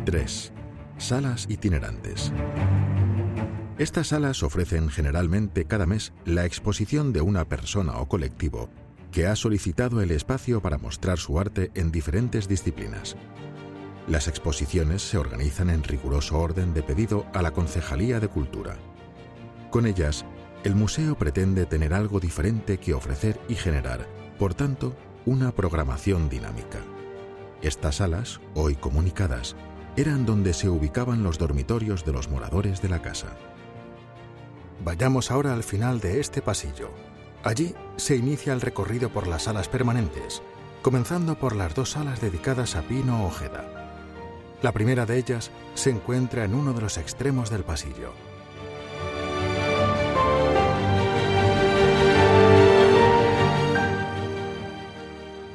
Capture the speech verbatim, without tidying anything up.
tres. Salas itinerantes. Estas salas ofrecen generalmente cada mes la exposición de una persona o colectivo que ha solicitado el espacio para mostrar su arte en diferentes disciplinas. Las exposiciones se organizan en riguroso orden de pedido a la Concejalía de Cultura. Con ellas, el museo pretende tener algo diferente que ofrecer y generar, por tanto, una programación dinámica. Estas salas, hoy comunicadas, eran donde se ubicaban los dormitorios de los moradores de la casa. Vayamos ahora al final de este pasillo. Allí se inicia el recorrido por las salas permanentes, comenzando por las dos salas dedicadas a Pino Ojeda. La primera de ellas se encuentra en uno de los extremos del pasillo.